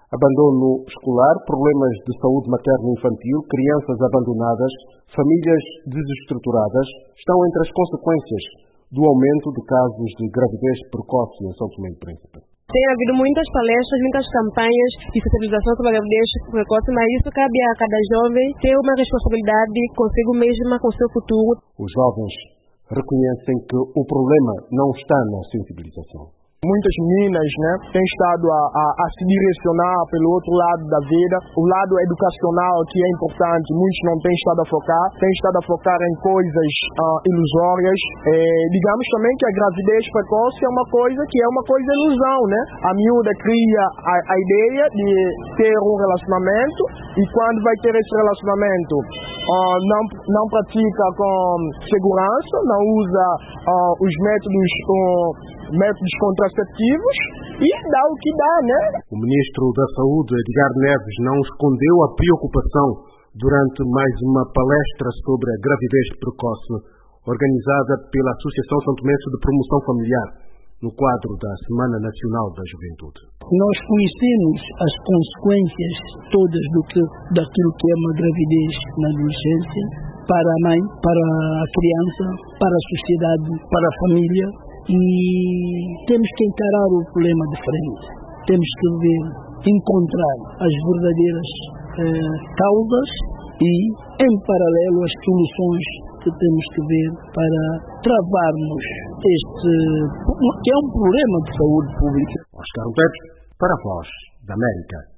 Abandono escolar, problemas de saúde materno-infantil, crianças abandonadas, famílias desestruturadas estão entre as consequências do aumento de casos de gravidez precoce em São Tomé e Príncipe. Tem havido muitas palestras, muitas campanhas de sensibilização sobre a gravidez precoce, mas isso cabe a cada jovem ter uma responsabilidade consigo mesma, com seu futuro. Os jovens reconhecem que o problema não está na sensibilização. Muitas meninas têm estado a se direcionar pelo outro lado da vida, o lado educacional que é importante, muitos não têm estado a focar em coisas ilusórias. Digamos também que a gravidez precoce é uma coisa ilusão, né? A miúda cria a ideia de ter um relacionamento e quando vai ter esse relacionamento não pratica com segurança, não usa os métodos contraceptivos e dá o que dá, né? O ministro da Saúde, Edgar Neves, não escondeu a preocupação durante mais uma palestra sobre a gravidez precoce, organizada pela Associação Santomense de Promoção Familiar, no quadro da Semana Nacional da Juventude. Nós conhecemos as consequências todas daquilo que é uma gravidez na adolescência, para a mãe, para a criança, para a sociedade, para a família. E temos que encarar o problema de frente. Temos que encontrar as verdadeiras causas e, em paralelo, as soluções que temos que ver para travarmos este, que é um problema de saúde pública. Oscar Roberto, para a Voz da América.